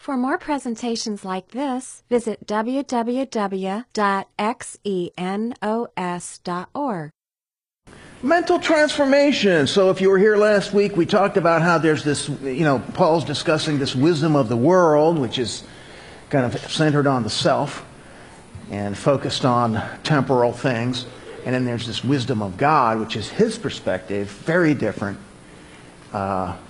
For more presentations like this, visit www.xenos.org. Mental transformation. So if you were here last week, we talked about how there's this, Paul's discussing this wisdom of the world, which is kind of centered on the self and focused on temporal things. And then there's this wisdom of God, which is his perspective, very different, not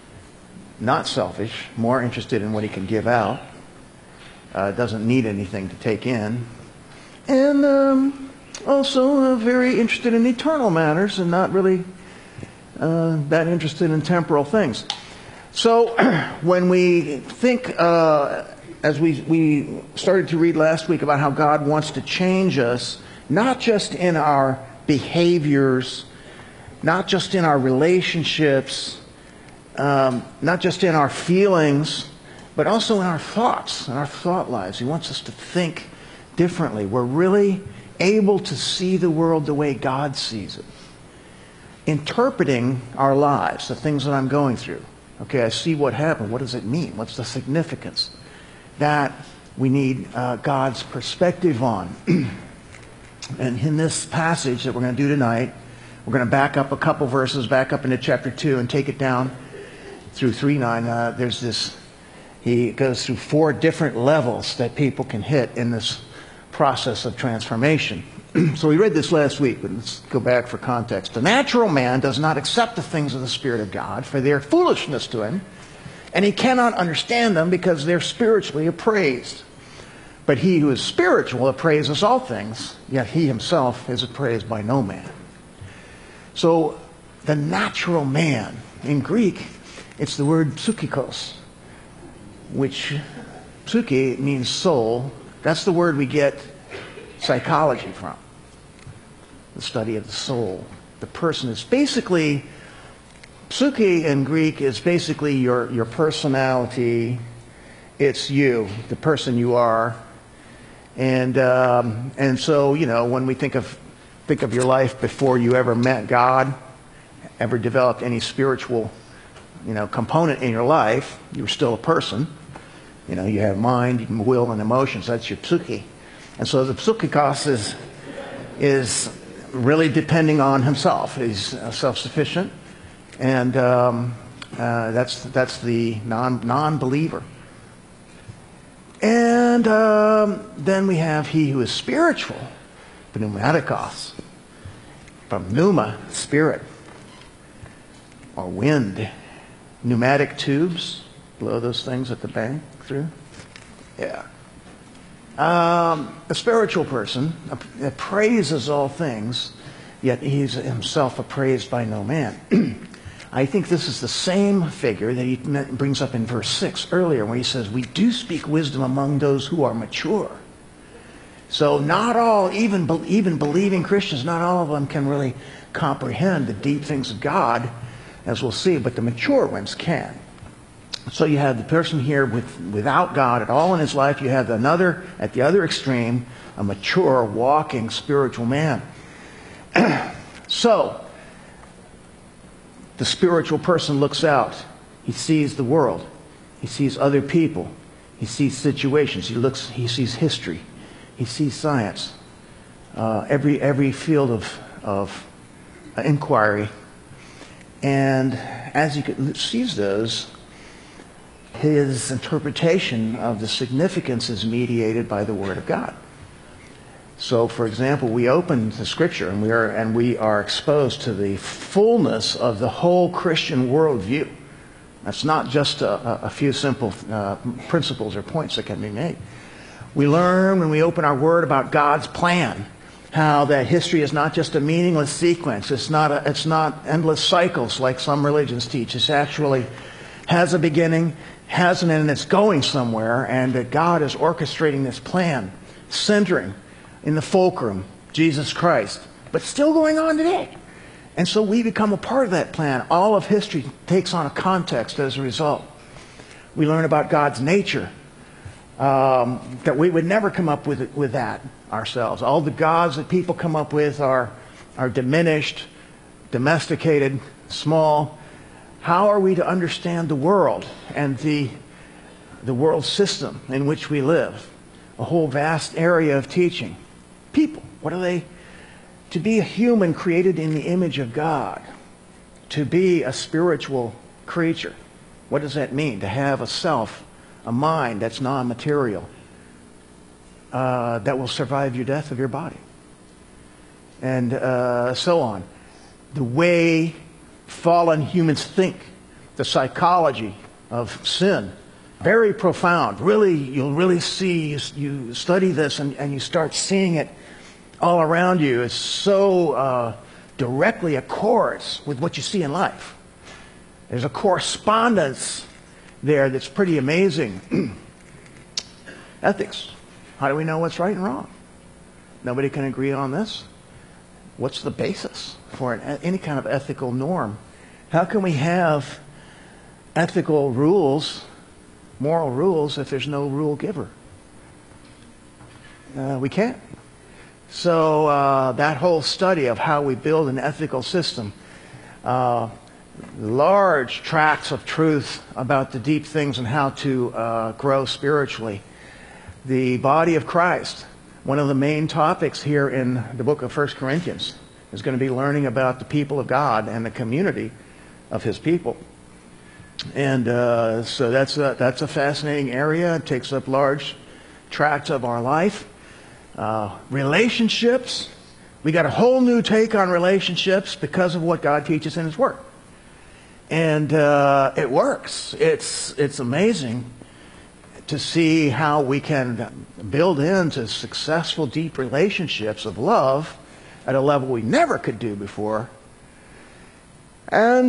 selfish, more interested in what he can give out, doesn't need anything to take in, and also very interested in eternal matters and not really that interested in temporal things. So when we think, as we started to read last week about how God wants to change us, not just in our behaviors, not just in our relationships, not just in our feelings, but also in our thoughts, in our thought lives. He wants us to think differently. We're really able to see the world the way God sees it. Interpreting our lives, the things that I'm going through. Okay, I see what happened. What does it mean? What's the significance? That we need God's perspective on. And in this passage that we're going to do tonight, we're going to back up a couple verses, back up into chapter 2 and take it down through 3:9. There's this, he goes through 4 different levels that people can hit in this process of transformation. So we read this last week, but let's go back for context. The natural man does not accept the things of the Spirit of God, for they are foolishness to him, and he cannot understand them because they're spiritually appraised. But he who is spiritual appraises all things, yet he himself is appraised by no man. So the natural man, in Greek, it's the word psychikos, which psyche means soul. That's the word we get psychology from, the study of the soul. The person is basically, psyche in Greek is basically your personality. It's you, the person you are. And so, when we think of your life before you ever met God, ever developed any spiritual, component in your life, you were still a person. You have mind, will, and emotions. That's your psyche. And so the psychikos is really depending on himself. He's self-sufficient, and that's the non-believer. And then we have he who is spiritual, pneumatikos, from pneuma, spirit, or wind. Pneumatic tubes, blow those things at the bank through. Yeah. A spiritual person appraises all things, yet he's himself appraised by no man. I think this is the same figure that he brings up in verse 6 earlier, when he says, we do speak wisdom among those who are mature. So not all, even believing Christians, not all of them can really comprehend the deep things of God, as we'll see, but the mature ones can. So you have the person here without God at all in his life. You have another, at the other extreme, a mature, walking, spiritual man. So, the spiritual person looks out. He sees the world. He sees other people. He sees situations. He sees history. He sees science. Every field of inquiry. And as he sees those, his interpretation of the significance is mediated by the Word of God. So, for example, we open the Scripture and we are exposed to the fullness of the whole Christian worldview. That's not just a few simple principles or points that can be made. We learn when we open our Word about God's plan, how that history is not just a meaningless sequence. It's not endless cycles like some religions teach. It actually has a beginning, has an end, and it's going somewhere, and that God is orchestrating this plan, centering in the fulcrum, Jesus Christ, but still going on today. And so we become a part of that plan. All of history takes on a context as a result. We learn about God's nature, that we would never come up with that ourselves. All the gods that people come up with are diminished, domesticated, small. How are we to understand the world and the the world system in which we live, a whole vast area of teaching. People, what are they? To be a human created in the image of God, to be a spiritual creature. What does that mean? To have a self, a mind that's non-material, that will survive your death of your body. And so on. The way fallen humans think, the psychology of sin, very profound. Really, you'll really see, you study this and you start seeing it all around you. It's so directly accords with what you see in life. There's a correspondence there that's pretty amazing. Ethics. How do we know what's right and wrong? Nobody can agree on this. What's the basis for any kind of ethical norm? How can we have ethical rules, moral rules, if there's no rule giver? We can't. So that whole study of how we build an ethical system, large tracts of truth about the deep things and how to grow spiritually. The body of Christ, one of the main topics here in the book of 1 Corinthians, is going to be learning about the people of God and the community of His people. And so that's a fascinating area. It takes up large tracts of our life. Relationships. We got a whole new take on relationships because of what God teaches in His Word. And it works. It's amazing to see how we can build into successful, deep relationships of love at a level we never could do before. And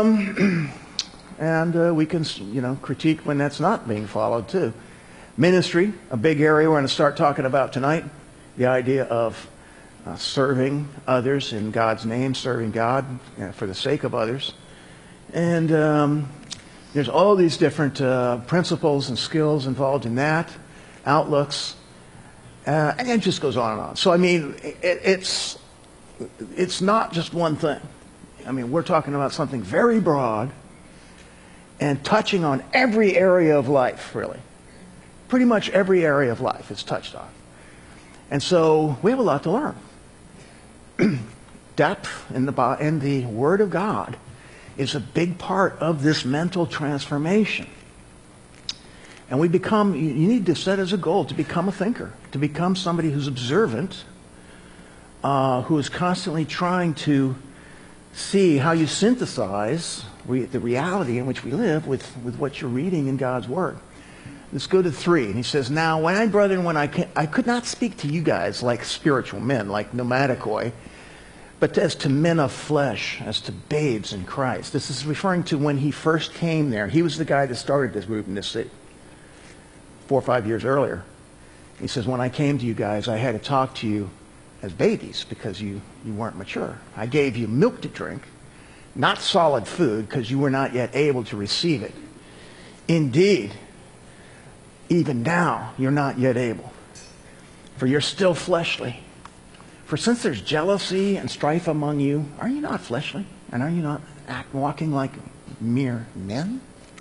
we can, critique when that's not being followed too. Ministry, a big area we're going to start talking about tonight. The idea of serving others in God's name, serving God for the sake of others. And there's all these different principles and skills involved in that, outlooks, and it just goes on and on. So, I mean, it's not just one thing. I mean, we're talking about something very broad and touching on every area of life, really. Pretty much every area of life is touched on. And so we have a lot to learn. Depth in the Word of God is a big part of this mental transformation. And you need to set as a goal to become a thinker, to become somebody who's observant, who is constantly trying to see how you synthesize the reality in which we live with what you're reading in God's Word. Let's go to 3. And he says, "Now, when I could not speak to you guys like spiritual men, like pneumaticoi, but as to men of flesh, as to babes in Christ." This is referring to when he first came there. He was the guy that started this group in this city 4 or 5 years earlier. He says, "When I came to you guys, I had to talk to you as babies because you weren't mature. I gave you milk to drink, not solid food, because you were not yet able to receive it. Indeed, even now you're not yet able, for you're still fleshly. For since there's jealousy and strife among you, are you not fleshly? And are you not walking like mere men?"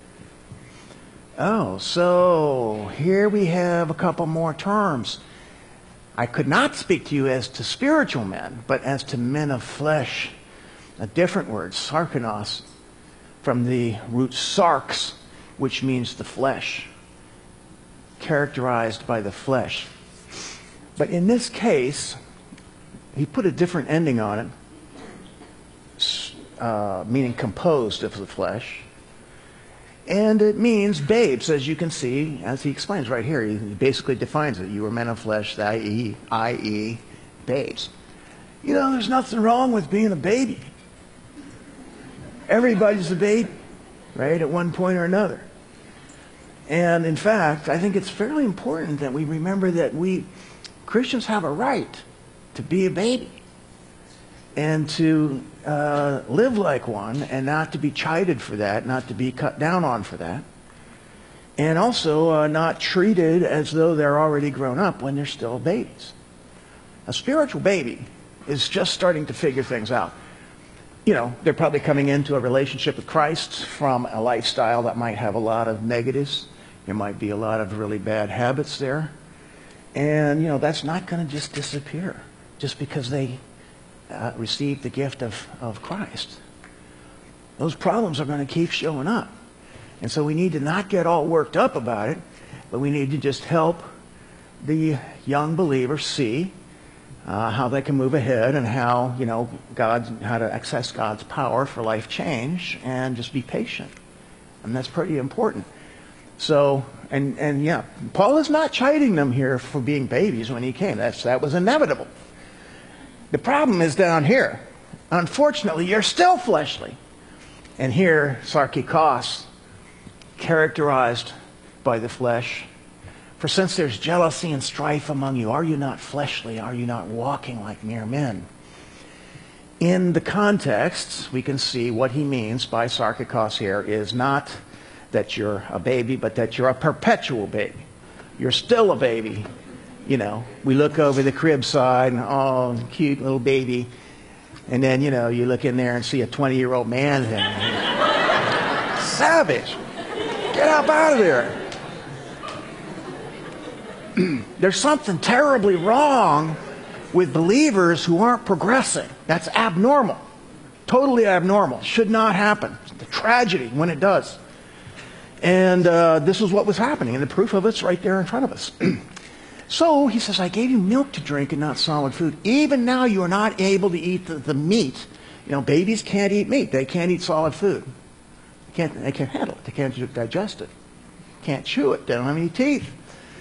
Oh, so here we have a couple more terms. "I could not speak to you as to spiritual men, but as to men of flesh." A different word, sarkinos, from the root sarx, which means the flesh, characterized by the flesh. But in this case, he put a different ending on it, meaning composed of the flesh. And it means babes, as you can see, as he explains right here. He basically defines it. You were men of flesh, i.e., babes. There's nothing wrong with being a baby. Everybody's a baby, right, at one point or another. And in fact, I think it's fairly important that we remember that Christians have a right to be a baby and to live like one and not to be chided for that, not to be cut down on for that, and also not treated as though they're already grown up when they're still babies. A spiritual baby is just starting to figure things out. They're probably coming into a relationship with Christ from a lifestyle that might have a lot of negatives There might be a lot of really bad habits there. And, that's not going to just disappear just because they receive the gift of Christ. Those problems are going to keep showing up. And so we need to not get all worked up about it, but we need to just help the young believers see how they can move ahead and how, how to access God's power for life change, and just be patient. And that's pretty important. So, and yeah, Paul is not chiding them here for being babies when he came. That was inevitable. The problem is down here. Unfortunately, you're still fleshly. And here, sarkikos, characterized by the flesh. For since there's jealousy and strife among you, are you not fleshly? Are you not walking like mere men? In the context, we can see what he means by sarkikos here is not that you're a baby, but that you're a perpetual baby. You're still a baby. We look over the crib side, and oh, cute little baby. And then, you look in there and see a 20-year-old man there. Savage. Get up out of there. There's something terribly wrong with believers who aren't progressing. That's abnormal. Totally abnormal. Should not happen. It's a tragedy when it does. And this is what was happening, and the proof of it's right there in front of us. So he says, I gave you milk to drink and not solid food. Even now you are not able to eat the meat. Babies can't eat meat. They can't eat solid food. They can't handle it. They can't digest it. Can't chew it. They don't have any teeth.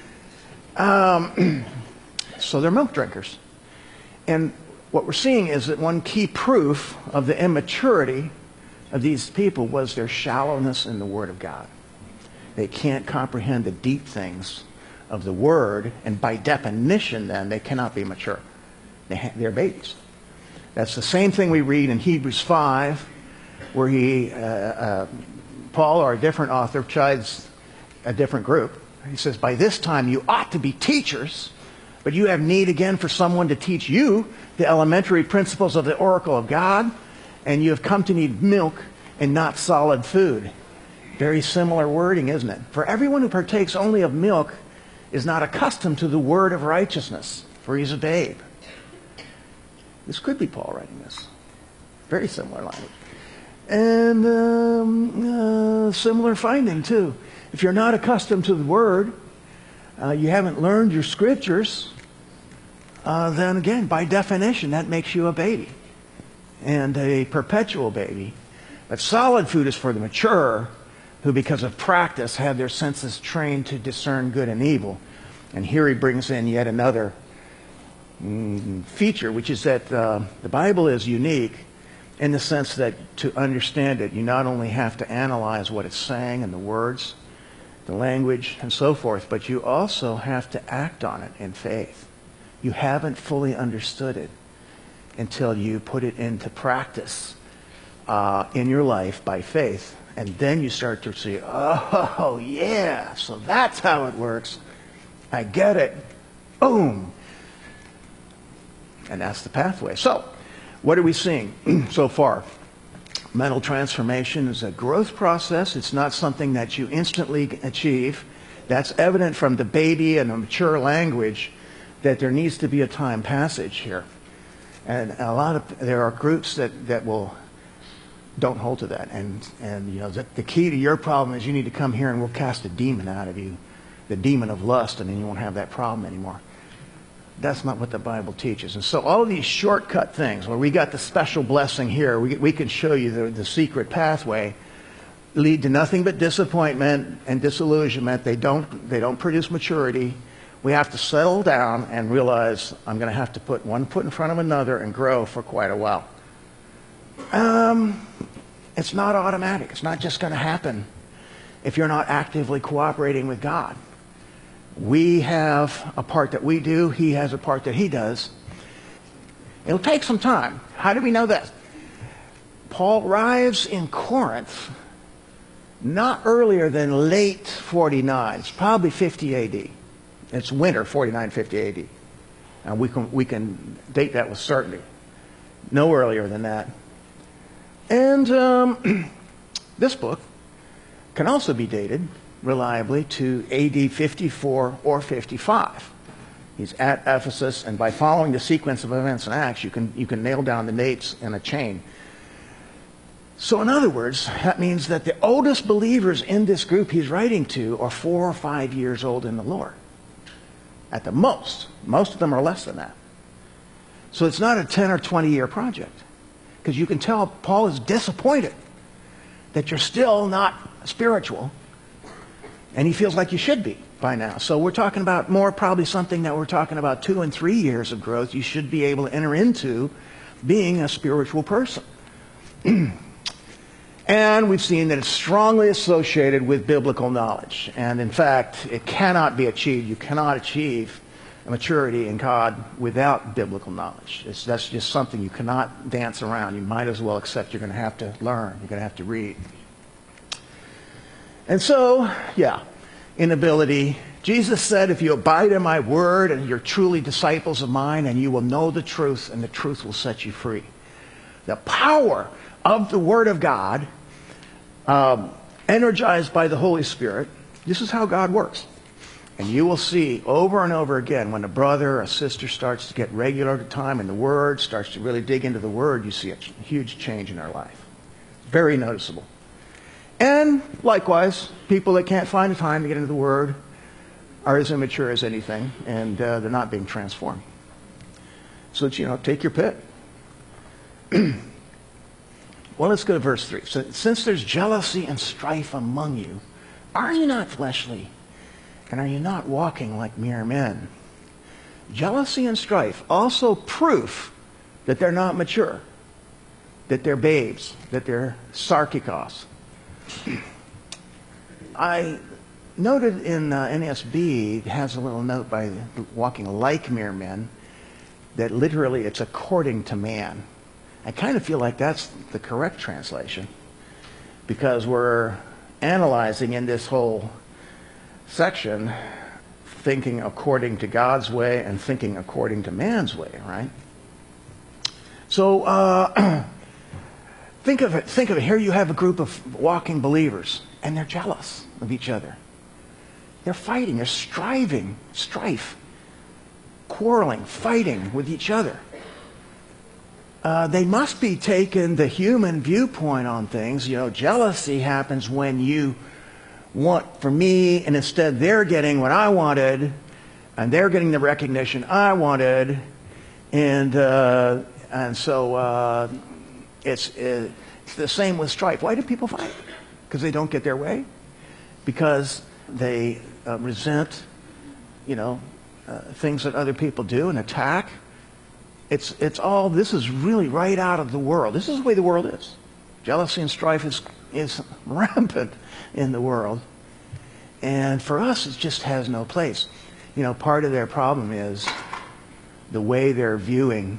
So they're milk drinkers. And what we're seeing is that one key proof of the immaturity of these people was their shallowness in the Word of God. They can't comprehend the deep things of the Word, and by definition, then, they cannot be mature. They're babies. That's the same thing we read in Hebrews 5, where Paul, or a different author, chides a different group. He says, by this time you ought to be teachers, but you have need again for someone to teach you the elementary principles of the oracle of God, and you have come to need milk and not solid food. Very similar wording, isn't it? For everyone who partakes only of milk is not accustomed to the word of righteousness, for he's a babe. This could be Paul writing this. Very similar language. And similar finding, too. If you're not accustomed to the Word, you haven't learned your Scriptures, then again, by definition, that makes you a baby. And a perpetual baby. But solid food is for the mature, who because of practice have their senses trained to discern good and evil. And here he brings in yet another feature, which is that the Bible is unique in the sense that to understand it, you not only have to analyze what it's saying and the words, the language, and so forth, but you also have to act on it in faith. You haven't fully understood it until you put it into practice in your life by faith. And then you start to see, oh, yeah, so that's how it works. I get it. Boom. And that's the pathway. So, what are we seeing so far? Mental transformation is a growth process. It's not something that you instantly achieve. That's evident from the baby and the mature language that there needs to be a time passage here. And there are groups that don't hold to that. And the key to your problem is you need to come here and we'll cast a demon out of you, the demon of lust, and then you won't have that problem anymore. That's not what the Bible teaches. And so all of these shortcut things, where we got the special blessing here, we can show you the secret pathway, lead to nothing but disappointment and disillusionment. They don't produce maturity. We have to settle down and realize I'm going to have to put one foot in front of another and grow for quite a while. It's not automatic. It's not just going to happen if you're not actively cooperating with God. We have a part that we do. He has a part that he does. It'll take some time. How do we know that? Paul arrives in Corinth not earlier than late 49. It's probably 50 AD. It's winter, 49, 50 AD. And we can date that with certainty. No earlier than that. And this book can also be dated reliably to AD 54 or 55. He's at Ephesus, and by following the sequence of events and acts, you can nail down the dates in a chain. So in other words, that means that the oldest believers in this group he's writing to are 4 or 5 years old in the Lord. At the most. Most of them are less than that. So it's not a 10 or 20 year project. Because you can tell Paul is disappointed that you're still not spiritual. And he feels like you should be by now. So we're talking about more probably something that we're talking about 2 and 3 years of growth. You should be able to enter into being a spiritual person. And we've seen that it's strongly associated with biblical knowledge. And in fact, it cannot be achieved. You cannot achieve maturity in God without biblical knowledge. That's just something you cannot dance around. You might as well accept you're going to have to learn. You're going to have to read. And so, inability. Jesus said, if you abide in my word and you're truly disciples of mine, and you will know the truth, and the truth will set you free. The power of the Word of God, energized by the Holy Spirit, this is how God works. And you will see over and over again when a brother or a sister starts to get regular time in the Word, starts to really dig into the Word, you see a huge change in our life. Very noticeable. And likewise, people that can't find the time to get into the Word are as immature as anything, and they're not being transformed. So, take your pick. Well, let's go to verse 3. So, since there's jealousy and strife among you, are you not fleshly? And are you not walking like mere men? Jealousy and strife, also proof that they're not mature, that they're babes, that they're sarkikos. I noted in NSB, it has a little note by walking like mere men, that literally it's according to man. I kind of feel like that's the correct translation, because we're analyzing in this whole section thinking according to God's way and thinking according to man's way, right? So think of it. Here you have a group of walking believers, and they're jealous of each other. They're fighting, they're striving, strife, quarreling, fighting with each other. They must be taking the human viewpoint on things. Jealousy happens when you want for me, and instead they're getting what I wanted, and they're getting the recognition I wanted, and so it's the same with strife. Why do people fight? Because they don't get their way, because they resent, things that other people do and attack. It's all, this is really right out of the world. This is the way the world is. Jealousy and strife is rampant in the world. And for us, it just has no place. Part of their problem is the way they're viewing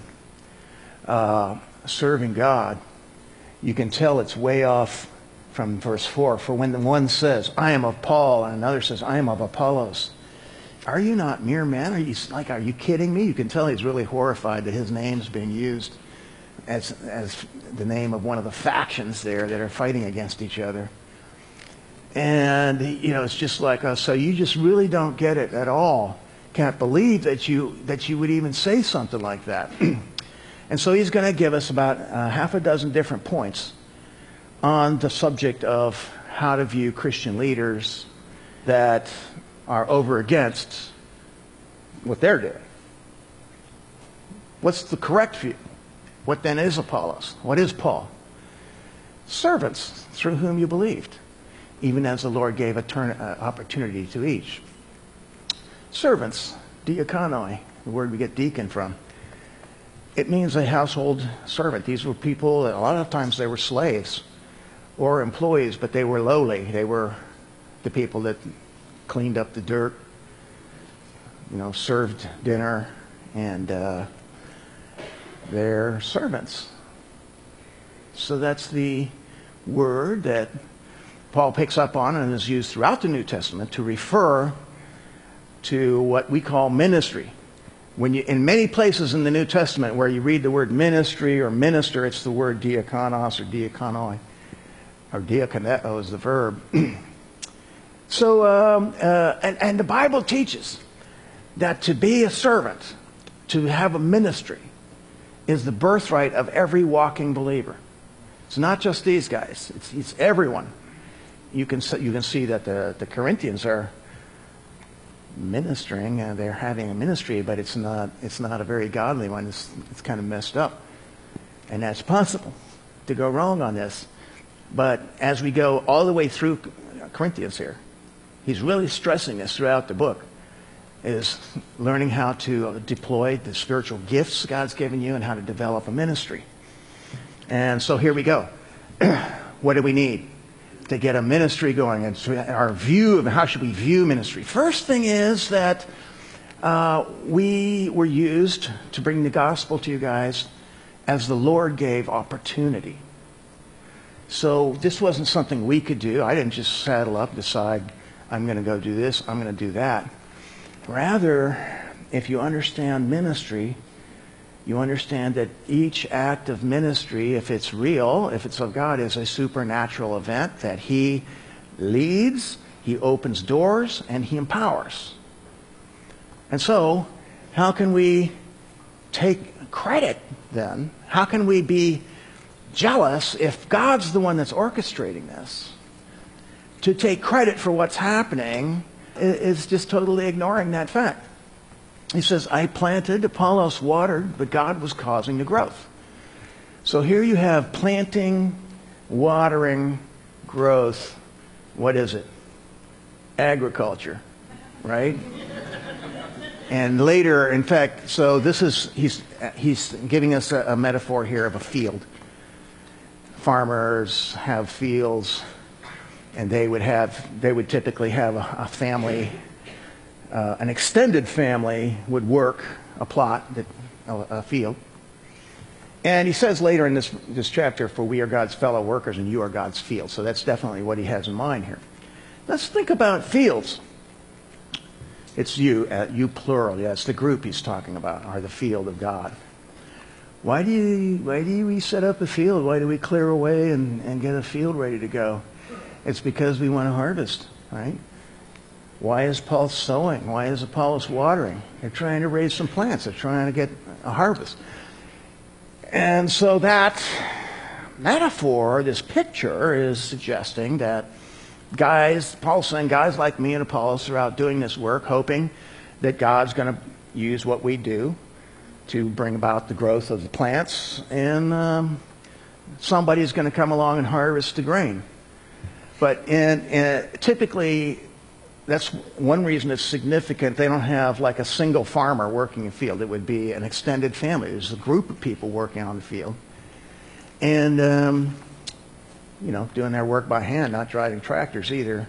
serving God. You can tell it's way off from verse 4. For when the one says, I am of Paul, and another says, I am of Apollos, are you not mere men? Are you kidding me? You can tell he's really horrified that his name is being used as the name of one of the factions there that are fighting against each other. And, it's just like us. So you just really don't get it at all. Can't believe that you would even say something like that. And so he's going to give us about half a dozen different points on the subject of how to view Christian leaders that are over against what they're doing. What's the correct view? What then is Apollos? What is Paul? Servants through whom you believed, even as the Lord gave opportunity to each. Servants, diakonoi, the word we get deacon from. It means a household servant. These were people, a lot of times they were slaves or employees, but they were lowly. They were the people that cleaned up the dirt, served dinner, and they're servants. So that's the word that Paul picks up on and is used throughout the New Testament to refer to what we call ministry. In many places in the New Testament where you read the word ministry or minister, it's the word diakonos or diakonoi, or diakoneo is the verb. So, and the Bible teaches that to be a servant, to have a ministry, is the birthright of every walking believer. It's not just these guys. It's everyone. You can see that the Corinthians are ministering, and they're having a ministry, but it's not a very godly one. It's kind of messed up, and that's possible to go wrong on this. But as we go all the way through Corinthians here, he's really stressing this throughout the book, is learning how to deploy the spiritual gifts God's given you and how to develop a ministry. And so here we go. What do we need to get a ministry going? And so our view of how should we view ministry. First thing is that we were used to bring the gospel to you guys as the Lord gave opportunity. So this wasn't something we could do. I didn't just saddle up and decide, I'm going to go do this, I'm going to do that. Rather, if you understand ministry, you understand that each act of ministry, if it's real, if it's of God, is a supernatural event that He leads, He opens doors, and He empowers. And so, how can we take credit then? How can we be jealous if God's the one that's orchestrating this? To take credit for what's happening is just totally ignoring that fact. He says, I planted, Apollos watered, but God was causing the growth. So here you have planting, watering, growth. What is it? Agriculture, right? And later, in fact, so this is, he's giving us a metaphor here of a field. Farmers have fields, and they would typically have a family. An extended family would work a plot, a field. And he says later in this chapter, for we are God's fellow workers and you are God's field. So that's definitely what he has in mind here. Let's think about fields. It's you plural. Yeah, it's the group he's talking about, are the field of God. Why do we set up a field? Why do we clear away and get a field ready to go? It's because we want to harvest, right? Why is Paul sowing? Why is Apollos watering? They're trying to raise some plants. They're trying to get a harvest. And so that metaphor, this picture, is suggesting that Paul's saying guys like me and Apollos are out doing this work, hoping that God's going to use what we do to bring about the growth of the plants, and somebody's going to come along and harvest the grain. But typically, that's one reason it's significant. They don't have like a single farmer working a field. It would be an extended family. There's a group of people working on the field. And, doing their work by hand, not driving tractors either.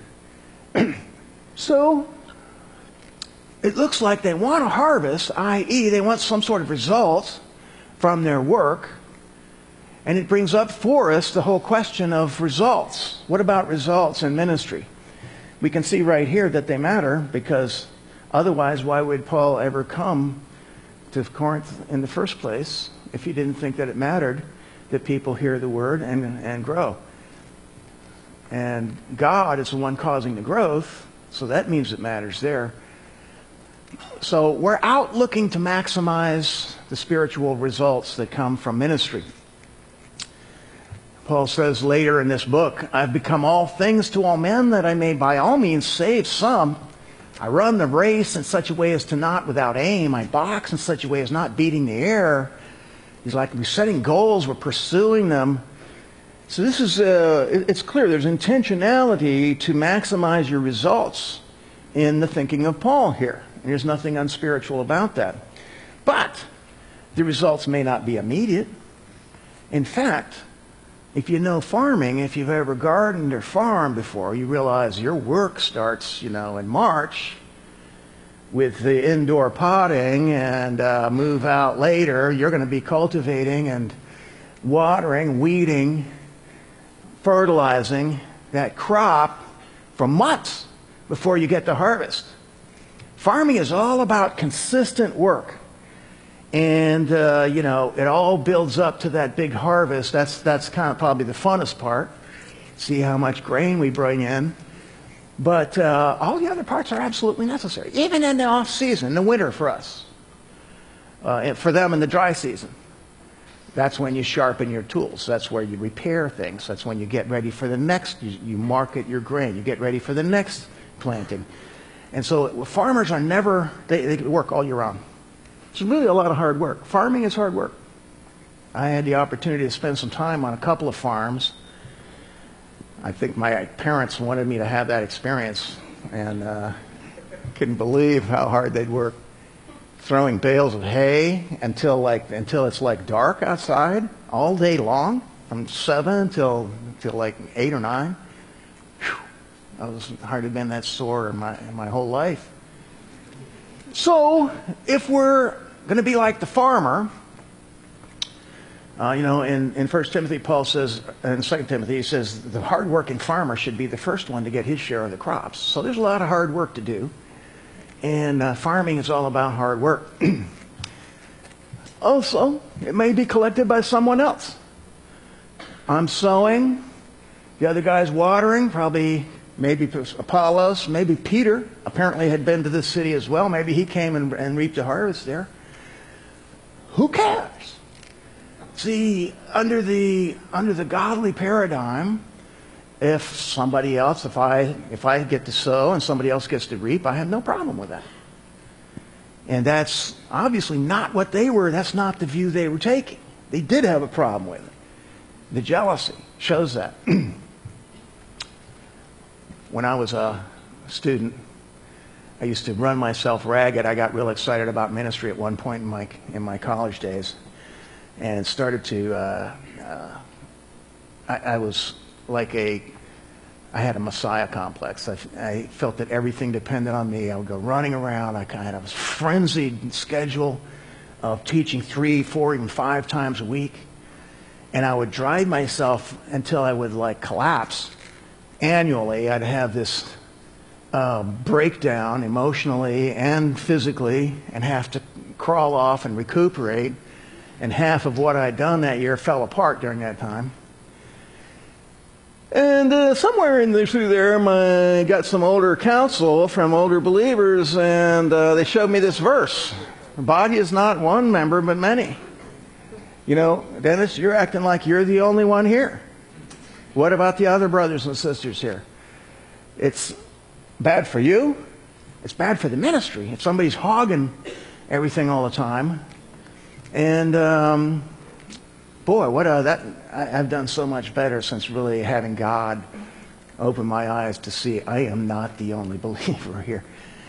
So, it looks like they want to harvest, i.e. they want some sort of result from their work. And it brings up for us the whole question of results. What about results in ministry? We can see right here that they matter, because otherwise why would Paul ever come to Corinth in the first place if he didn't think that it mattered that people hear the word and grow? And God is the one causing the growth, so that means it matters there. So we're out looking to maximize the spiritual results that come from ministry. Paul says later in this book, I've become all things to all men that I may by all means save some. I run the race in such a way as to not without aim. I box in such a way as not beating the air. He's like, we're setting goals, we're pursuing them. So this is, it's clear, there's intentionality to maximize your results in the thinking of Paul here. And there's nothing unspiritual about that. But the results may not be immediate. In fact, if you know farming, if you've ever gardened or farmed before, you realize your work starts, in March with the indoor potting, and move out later. You're going to be cultivating and watering, weeding, fertilizing that crop for months before you get to harvest. Farming is all about consistent work. And, it all builds up to that big harvest. That's kind of probably the funnest part. See how much grain we bring in. But all the other parts are absolutely necessary, even in the off season, in the winter for us. And for them in the dry season. That's when you sharpen your tools. That's where you repair things. That's when you get ready for the next, you market your grain. You get ready for the next planting. And so farmers are never, they work all year round. It's really a lot of hard work. Farming is hard work. I had the opportunity to spend some time on a couple of farms. I think my parents wanted me to have that experience, and couldn't believe how hard they'd work. Throwing bales of hay until it's like dark outside all day long, from 7 till like 8 or 9. Whew. I was hardly been that sore in my whole life. So if we're going to be like the farmer, in 1 Timothy, Paul says, in 2 Timothy, he says the hardworking farmer should be the first one to get his share of the crops. So there's a lot of hard work to do. And farming is all about hard work. Also, it may be collected by someone else. I'm sowing, the other guy's watering, probably maybe Apollos, maybe Peter apparently had been to this city as well. Maybe he came and reaped a harvest there. Who cares? See, under the godly paradigm, if somebody else, if I get to sow and somebody else gets to reap, I have no problem with that. And that's obviously not what they were, that's not the view they were taking. They did have a problem with it. The jealousy shows that. When I was a student, I used to run myself ragged. I got real excited about ministry at one point in my college days. And started to, I was like I had a Messiah complex. I felt that everything depended on me. I would go running around. I kind of had a frenzied schedule of teaching 3, 4, even 5 times a week. And I would drive myself until I would like collapse. Annually, I'd have this breakdown emotionally and physically and have to crawl off and recuperate. And half of what I'd done that year fell apart during that time. And somewhere through there, I got some older counsel from older believers, and they showed me this verse. The body is not one member, but many. You know, Dennis, you're acting like you're the only one here. What about the other brothers and sisters here? It's bad for you. It's bad for the ministry. If somebody's hogging everything all the time. And boy, I've done so much better since really having God open my eyes to see I am not the only believer here.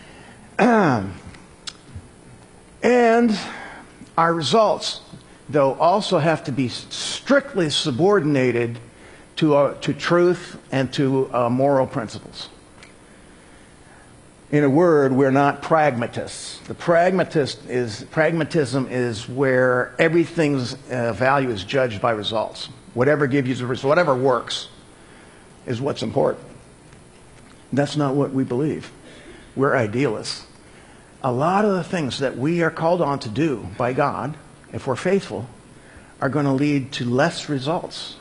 And our results, though, also have to be strictly subordinated to truth and to moral principles. In a word, we're not pragmatists. The pragmatism is where everything's value is judged by results. Whatever gives you the result, whatever works, is what's important. That's not what we believe. We're idealists. A lot of the things that we are called on to do by God, if we're faithful, are going to lead to less results.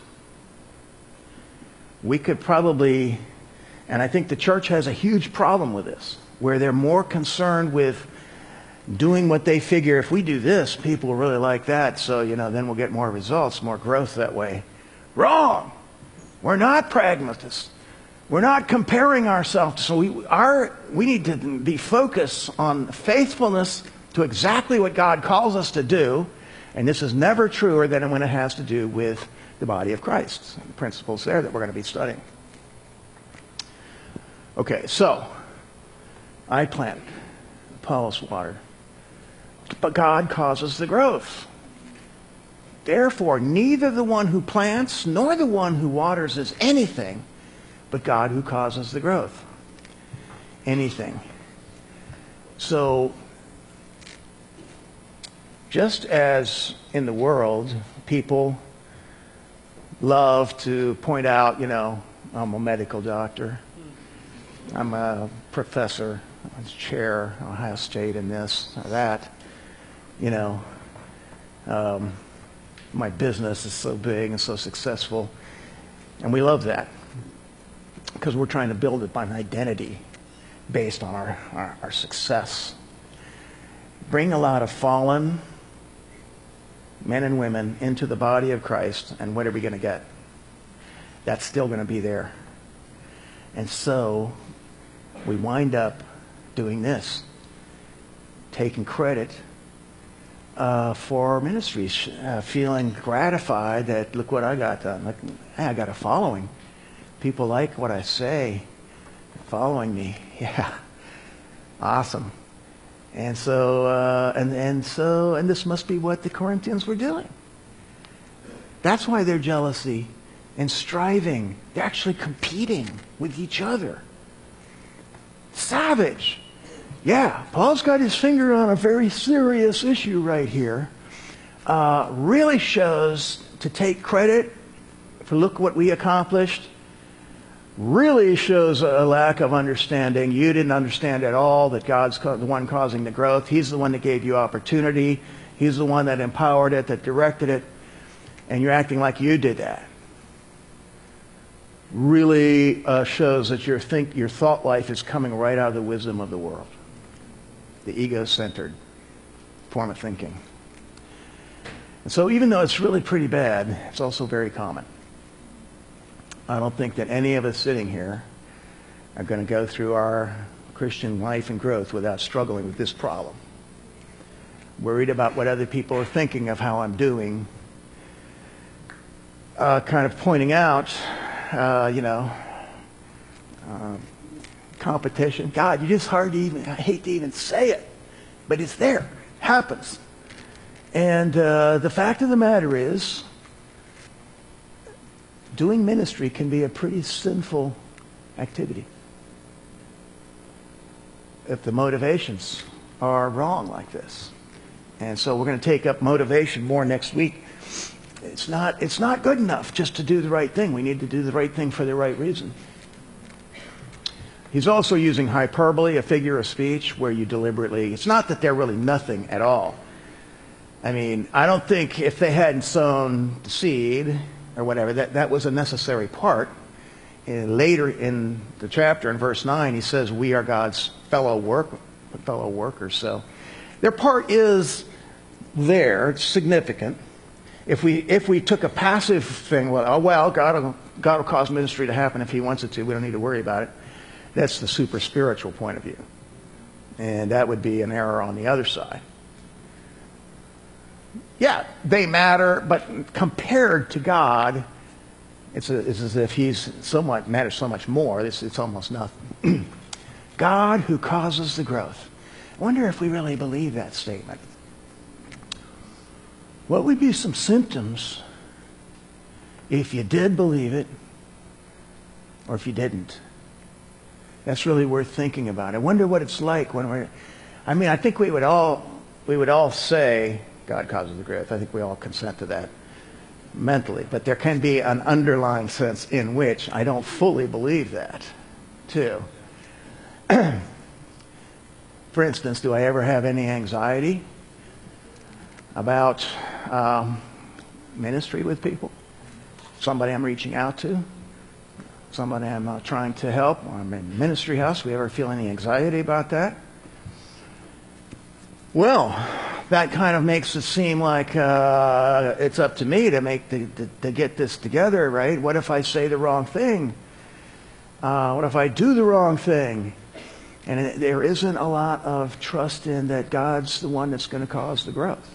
We could probably, and I think the church has a huge problem with this, where they're more concerned with doing what they figure, if we do this, people will really like that, so, then we'll get more results, more growth that way. Wrong! We're not pragmatists. We're not comparing ourselves. So we need to be focused on faithfulness to exactly what God calls us to do, and this is never truer than when it has to do with the body of Christ. The principles there that we're going to be studying. Okay, so I planted, Apollos watered, but God causes the growth. Therefore, neither the one who plants nor the one who waters is anything, but God who causes the growth. Anything. So, just as in the world, people love to point out, I'm a medical doctor, I'm a professor, I'm chair at Ohio State in this or that, my business is so big and so successful, and we love that. because we're trying to build up an identity based on our success. Bring a lot of fallen men and women into the body of Christ, and what are we going to get? That's still going to be there. And so we wind up doing this, taking credit for our ministries, feeling gratified that look what I got done. Look, hey, I got a following. People like what I say, following me. Yeah, awesome. And so, and this must be what the Corinthians were doing. That's why their jealousy and striving, they're actually competing with each other. Savage. Yeah, Paul's got his finger on a very serious issue right here. Really shows to take credit for look what we accomplished. Really shows a lack of understanding. You didn't understand at all that God's the one causing the growth. He's the one that gave you opportunity. He's the one that empowered it, that directed it. And you're acting like you did that. Really shows that your thought life is coming right out of the wisdom of the world. The ego-centered form of thinking. And so even though it's really pretty bad, it's also very common. I don't think that any of us sitting here are going to go through our Christian life and growth without struggling with this problem. Worried about what other people are thinking of how I'm doing. Kind of pointing out, competition. God, you're just hard to even, I hate to even say it, but it's there. It happens. And the fact of the matter is, doing ministry can be a pretty sinful activity if the motivations are wrong like this. And so we're going to take up motivation more next week. It's not good enough just to do the right thing. We need to do the right thing for the right reason. He's also using hyperbole, a figure of speech, where you deliberately, it's not that they're really nothing at all. I mean, I don't think if they hadn't sown the seed or whatever, that was a necessary part. And later in the chapter, in verse 9, he says, we are God's fellow workers. So their part is there. It's significant. If we took a passive thing, God will cause ministry to happen if he wants it to. We don't need to worry about it. That's the super spiritual point of view. And that would be an error on the other side. Yeah, they matter, but compared to God, it's as if he's matters so much more. It's almost nothing. God who causes the growth. I wonder if we really believe that statement. What would be some symptoms if you did believe it or if you didn't? That's really worth thinking about. I wonder what it's like when I think we would all say God causes the growth. I think we all consent to that mentally. But there can be an underlying sense in which I don't fully believe that, too. For instance, do I ever have any anxiety about ministry with people? Somebody I'm reaching out to? Somebody I'm trying to help? I'm in ministry house. Do we ever feel any anxiety about that? Well, that kind of makes it seem like it's up to me to get this together, right? What if I say the wrong thing? What if I do the wrong thing? And there isn't a lot of trust in that God's the one that's going to cause the growth.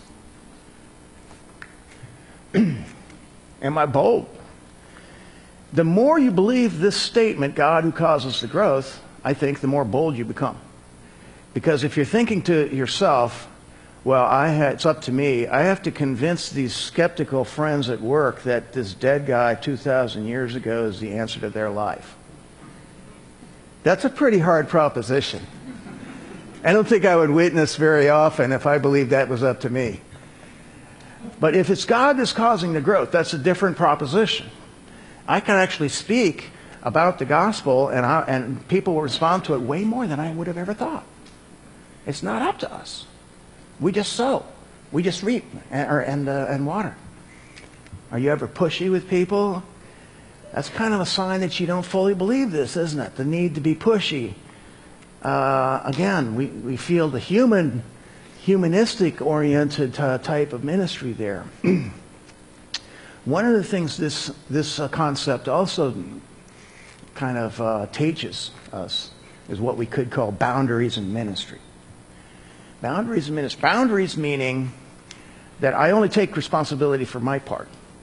Am I bold? The more you believe this statement, God who causes the growth, I think the more bold you become. Because if you're thinking to yourself, well, it's up to me, I have to convince these skeptical friends at work that this dead guy 2,000 years ago is the answer to their life. That's a pretty hard proposition. I don't think I would witness very often if I believed that was up to me. But if it's God that's causing the growth, that's a different proposition. I can actually speak about the gospel and people will respond to it way more than I would have ever thought. It's not up to us. We just sow. We just reap and water. Are you ever pushy with people? That's kind of a sign that you don't fully believe this, isn't it? The need to be pushy. Again, we feel the humanistic-oriented type of ministry there. One of the things this concept also kind of teaches us is what we could call boundaries in ministry. Boundaries in ministry. Boundaries meaning that I only take responsibility for my part.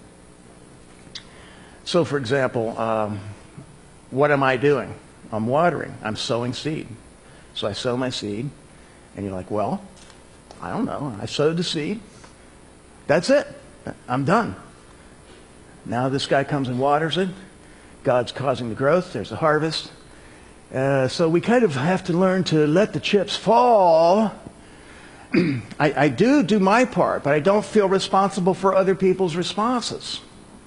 So, for example, what am I doing? I'm watering. I'm sowing seed. So I sow my seed, and you're like, well, I don't know. I sowed the seed. That's it. I'm done. Now this guy comes and waters it. God's causing the growth. There's a harvest. So we kind of have to learn to let the chips fall. I do my part, but I don't feel responsible for other people's responses.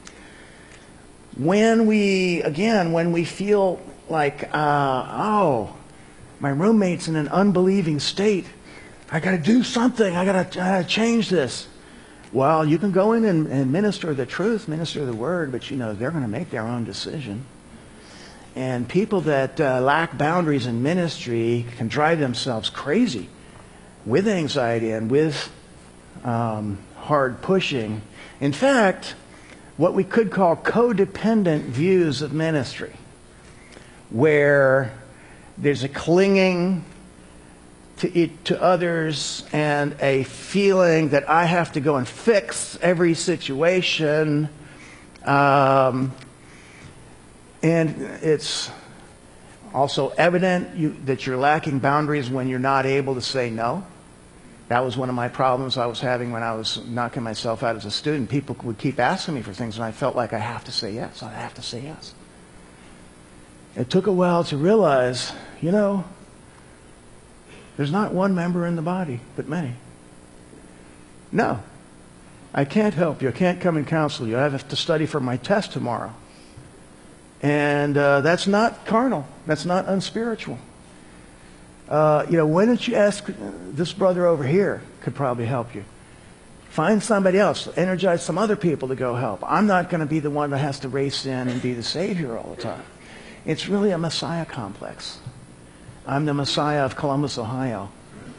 When we feel like, my roommate's in an unbelieving state, I got to do something. I got to change this. Well, you can go in and minister the truth, minister the word, but they're going to make their own decision. And people that lack boundaries in ministry can drive themselves crazy with anxiety and with hard pushing. In fact, what we could call codependent views of ministry, where there's a clinging to others and a feeling that I have to go and fix every situation. And it's also evident that you're lacking boundaries when you're not able to say no. That was one of my problems I was having when I was knocking myself out as a student. People would keep asking me for things, and I felt like I have to say yes. I have to say yes. It took a while to realize, there's not one member in the body, but many. No, I can't help you. I can't come and counsel you. I have to study for my test tomorrow. And that's not carnal. That's not unspiritual. Why don't you ask this brother over here could probably help you. Find somebody else. Energize some other people to go help. I'm not going to be the one that has to race in and be the Savior all the time. It's really a Messiah complex. I'm the Messiah of Columbus, Ohio.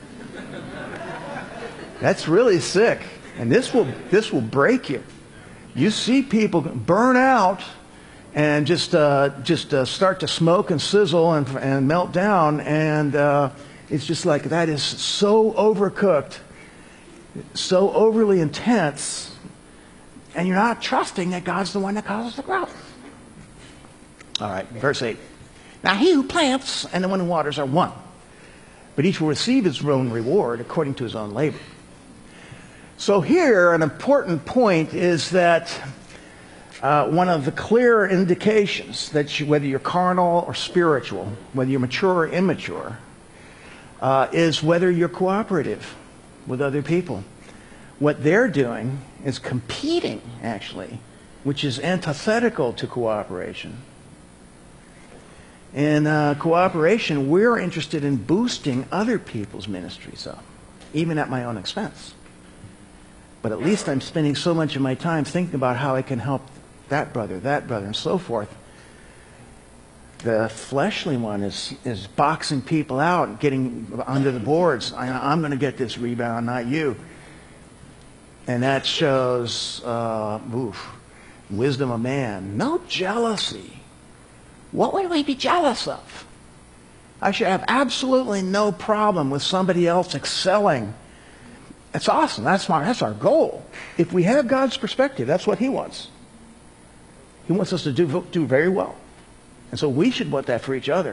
That's really sick. And this will break you. You see people burn out and just start to smoke and sizzle and melt down, and it's just like that is so overcooked, so overly intense, and you're not trusting that God's the one that causes the growth. All right, verse 8. Now he who plants and the one who waters are one, but each will receive his own reward according to his own labor. So here, an important point is that one of the clear indications that whether you're carnal or spiritual, whether you're mature or immature, is whether you're cooperative with other people. What they're doing is competing, actually, which is antithetical to cooperation. In cooperation, we're interested in boosting other people's ministries up, even at my own expense. But at least I'm spending so much of my time thinking about how I can help that brother, and so forth. The fleshly one is boxing people out and getting under the boards. I'm going to get this rebound, not you. And that shows wisdom of man. No jealousy. What would we be jealous of? I should have absolutely no problem with somebody else excelling. It's awesome. That's our goal. If we have God's perspective, that's what He wants. He wants us to do very well. And so we should want that for each other.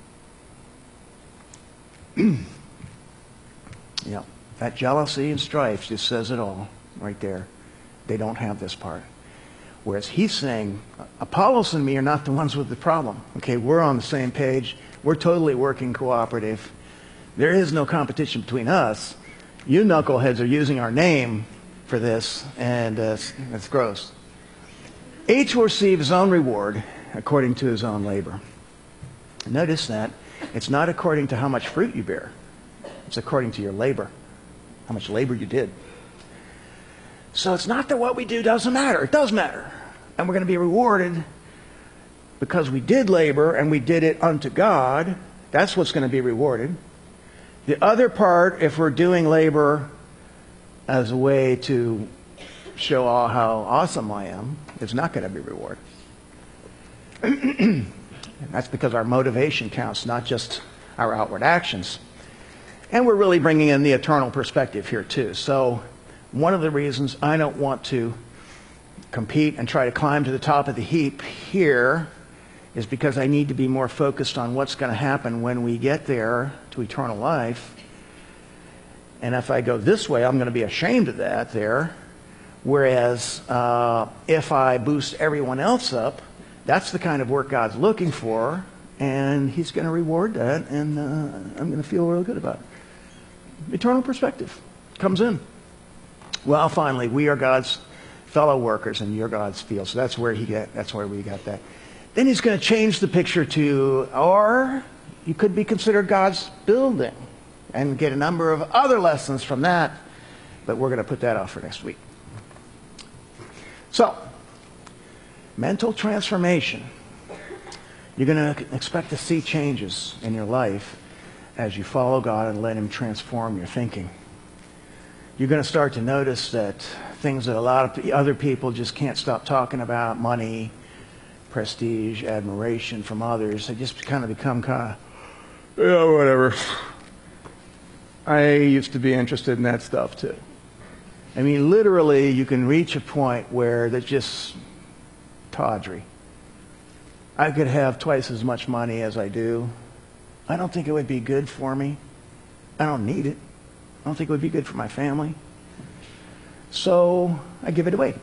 That jealousy and strife just says it all right there. They don't have this part. Whereas he's saying, Apollos and me are not the ones with the problem. Okay, we're on the same page. We're totally working cooperative. There is no competition between us. You knuckleheads are using our name for this, and it's gross. Each will receive his own reward according to his own labor. Notice that it's not according to how much fruit you bear. It's according to your labor, how much labor you did. So it's not that what we do doesn't matter. It does matter. And we're going to be rewarded because we did labor and we did it unto God, that's what's going to be rewarded. The other part, if we're doing labor as a way to show all how awesome I am, is not going to be rewarded. And that's because our motivation counts, not just our outward actions. And we're really bringing in the eternal perspective here too. So one of the reasons I don't want to compete and try to climb to the top of the heap here is because I need to be more focused on what's going to happen when we get there to eternal life. And if I go this way, I'm going to be ashamed of that there. Whereas if I boost everyone else up, that's the kind of work God's looking for, and He's going to reward that, and I'm going to feel real good about it. Eternal perspective comes in. Well, finally, we are God's fellow workers, and you're God's field. So that's where we got that. Then He's going to change the picture to, or you could be considered God's building, and get a number of other lessons from that. But we're going to put that off for next week. So, mental transformation. You're going to expect to see changes in your life as you follow God and let Him transform your thinking. You're going to start to notice that things that a lot of other people just can't stop talking about, money, prestige, admiration from others, they just kind of become yeah, whatever. I used to be interested in that stuff too. I mean, literally, you can reach a point where there's just tawdry. I could have twice as much money as I do. I don't think it would be good for me. I don't need it. I don't think it would be good for my family. So I give it away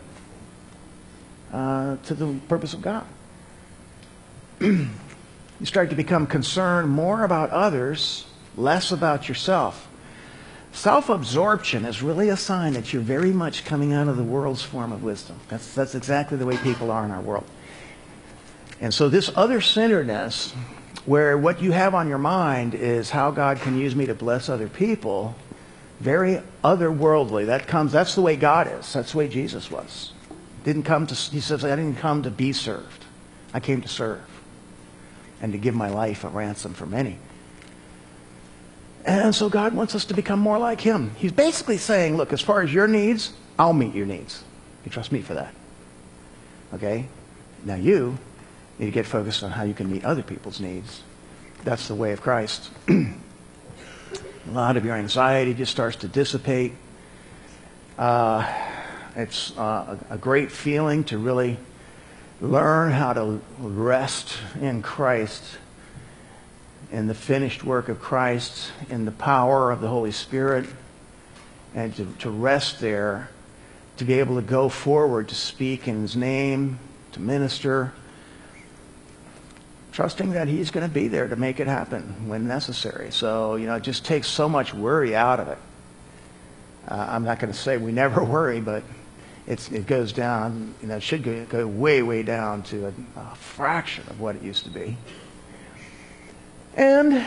to the purpose of God. You start to become concerned more about others, less about yourself. Self-absorption is really a sign that you're very much coming out of the world's form of wisdom. That's exactly the way people are in our world. And so this other-centeredness, where what you have on your mind is how God can use me to bless other people, very otherworldly. That's the way God is. That's the way Jesus was. He says, I didn't come to be served. I came to serve and to give my life a ransom for many. And so God wants us to become more like Him. He's basically saying, look, as far as your needs, I'll meet your needs. You trust me for that. Okay? Now you need to get focused on how you can meet other people's needs. That's the way of Christ. A lot of your anxiety just starts to dissipate. It's a great feeling to really learn how to rest in Christ, in the finished work of Christ, in the power of the Holy Spirit, and to rest there, to be able to go forward, to speak in His name, to minister, trusting that He's going to be there to make it happen when necessary. So, it just takes so much worry out of it. I'm not going to say we never worry, but it goes down, it should go way, way down to a fraction of what it used to be. And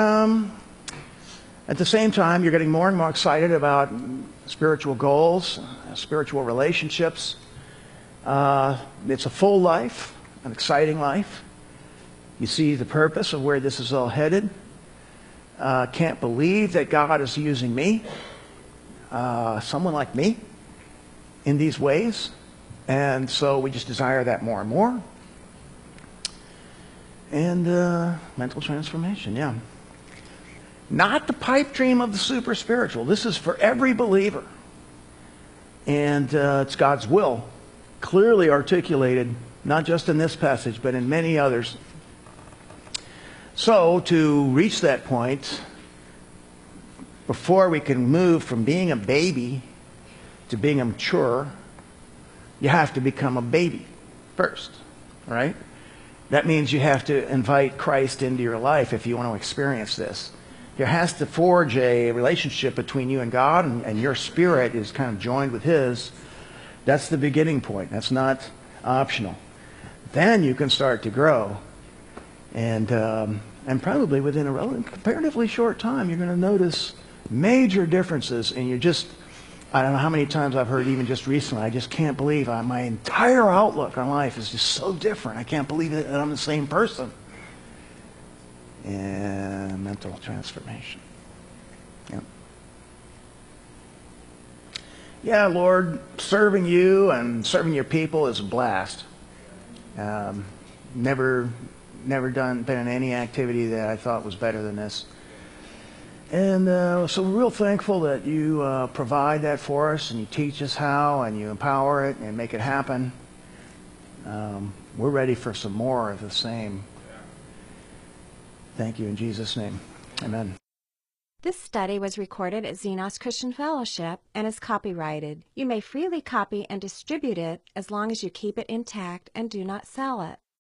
at the same time, you're getting more and more excited about spiritual goals, spiritual relationships. It's a full life, an exciting life. You see the purpose of where this is all headed. Can't believe that God is using me, someone like me, in these ways. And so we just desire that more and more. And mental transformation, yeah. Not the pipe dream of the super spiritual. This is for every believer. And it's God's will, clearly articulated, not just in this passage, but in many others. So to reach that point, before we can move from being a baby to being a mature, you have to become a baby first, right? That means you have to invite Christ into your life if you want to experience this. There has to forge a relationship between you and God, and your spirit is kind of joined with His. That's the beginning point. That's not optional. Then you can start to grow. And probably within a comparatively short time, you're going to notice major differences in your just I don't know how many times I've heard, even just recently, I just can't believe my entire outlook on life is just so different. I can't believe that I'm the same person. And mental transformation. Yep. Yeah, Lord, serving you and serving your people is a blast. Never been in any activity that I thought was better than this. And so we're real thankful that you provide that for us and you teach us how and you empower it and make it happen. We're ready for some more of the same. Thank you in Jesus' name. Amen. This study was recorded at Xenos Christian Fellowship and is copyrighted. You may freely copy and distribute it as long as you keep it intact and do not sell it.